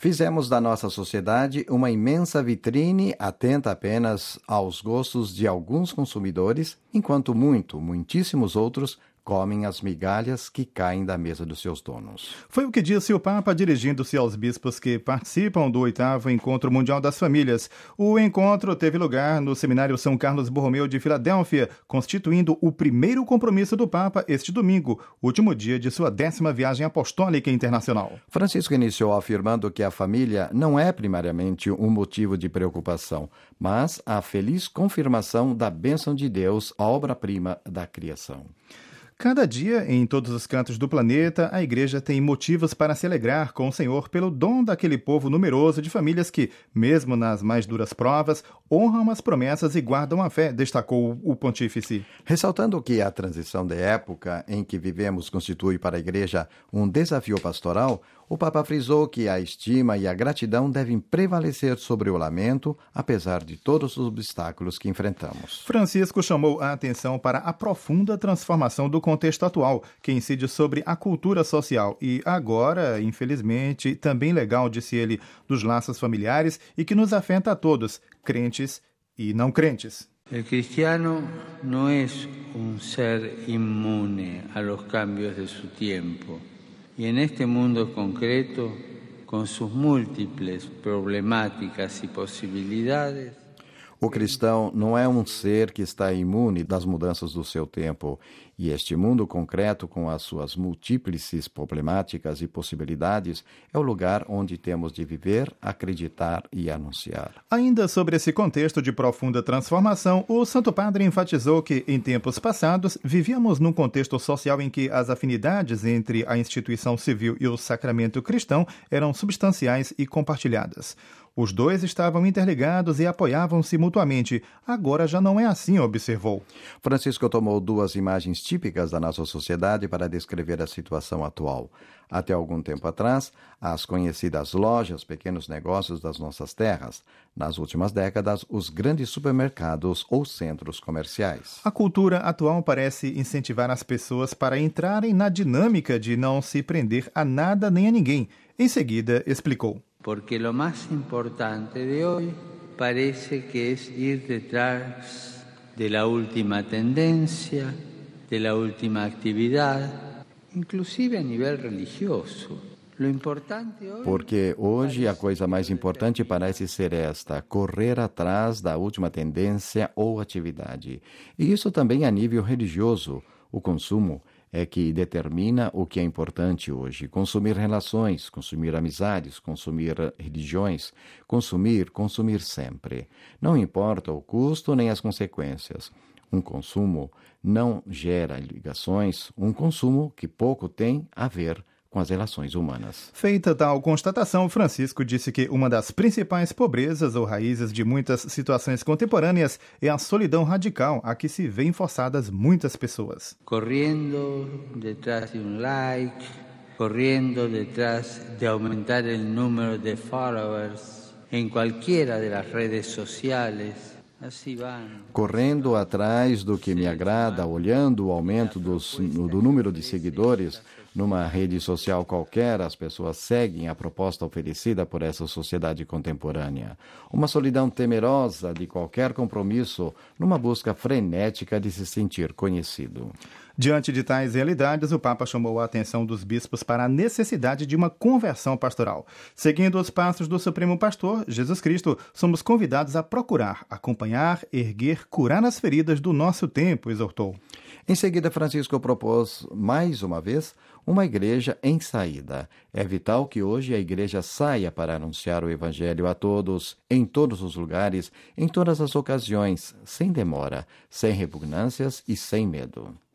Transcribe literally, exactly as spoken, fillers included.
Fizemos da nossa sociedade uma imensa vitrine atenta apenas aos gostos de alguns consumidores, enquanto muito, muitíssimos outros comem as migalhas que caem da mesa dos seus donos. Foi o que disse o Papa dirigindo-se aos bispos que participam do oitavo Encontro Mundial das Famílias. O encontro teve lugar no Seminário São Carlos Borromeu de Filadélfia, constituindo o primeiro compromisso do Papa este domingo, último dia de sua décima viagem apostólica internacional. Francisco iniciou afirmando que a família não é primariamente um motivo de preocupação, mas a feliz confirmação da bênção de Deus, a obra-prima da criação. Cada dia, em todos os cantos do planeta, a Igreja tem motivos para se alegrar com o Senhor pelo dom daquele povo numeroso de famílias que, mesmo nas mais duras provas, honram as promessas e guardam a fé, destacou o pontífice. Ressaltando que a transição de época em que vivemos constitui para a Igreja um desafio pastoral, o Papa frisou que a estima e a gratidão devem prevalecer sobre o lamento, apesar de todos os obstáculos que enfrentamos. Francisco chamou a atenção para a profunda transformação do contexto atual, que incide sobre a cultura social e agora, infelizmente, também legal, disse ele, dos laços familiares e que nos afeta a todos, crentes e não crentes. El cristiano no es un ser inmune a los cambios de su tiempo. Y en este mundo concreto, con sus múltiples problemáticas y posibilidades, o cristão não é um ser que está imune das mudanças do seu tempo, e este mundo concreto, com as suas múltiples problemáticas e possibilidades, é o lugar onde temos de viver, acreditar e anunciar. Ainda sobre esse contexto de profunda transformação, o Santo Padre enfatizou que, em tempos passados, vivíamos num contexto social em que as afinidades entre a instituição civil e o sacramento cristão eram substanciais e compartilhadas. Os dois estavam interligados e apoiavam-se mutuamente. Agora já não é assim, observou. Francisco tomou duas imagens típicas da nossa sociedade para descrever a situação atual. Até algum tempo atrás, as conhecidas lojas, pequenos negócios das nossas terras. Nas últimas décadas, os grandes supermercados ou centros comerciais. A cultura atual parece incentivar as pessoas para entrarem na dinâmica de não se prender a nada nem a ninguém. Em seguida, explicou. Porque lo más importante de hoy parece que es ir detrás de la última tendencia, de la última actividad, inclusive a nivel religioso. Lo importante hoy Porque hoje a coisa mais importante parece ser esta, correr atrás da última tendência ou atividade. E isso também a nível religioso, o consumo é que determina o que é importante hoje. Consumir relações, consumir amizades, consumir religiões, consumir, consumir sempre. Não importa o custo nem as consequências. Um consumo não gera ligações, um consumo que pouco tem a ver com as relações humanas. Feita tal constatação, Francisco disse que uma das principais pobrezas ou raízes de muitas situações contemporâneas é a solidão radical a que se veem forçadas muitas pessoas. Corriendo detrás de um like, corriendo detrás de aumentar o número de followers em qualquera de las redes sociales. Correndo atrás do que me agrada, olhando o aumento dos, do número de seguidores numa rede social qualquer, as pessoas seguem a proposta oferecida por essa sociedade contemporânea. Uma solidão temerosa de qualquer compromisso, numa busca frenética de se sentir conhecido. Diante de tais realidades, o Papa chamou a atenção dos bispos para a necessidade de uma conversão pastoral. Seguindo os passos do Supremo Pastor, Jesus Cristo, somos convidados a procurar, acompanhar, erguer, curar as feridas do nosso tempo, exortou. Em seguida, Francisco propôs, mais uma vez, uma igreja em saída. É vital que hoje a igreja saia para anunciar o Evangelho a todos, em todos os lugares, em todas as ocasiões, sem demora, sem repugnâncias e sem medo.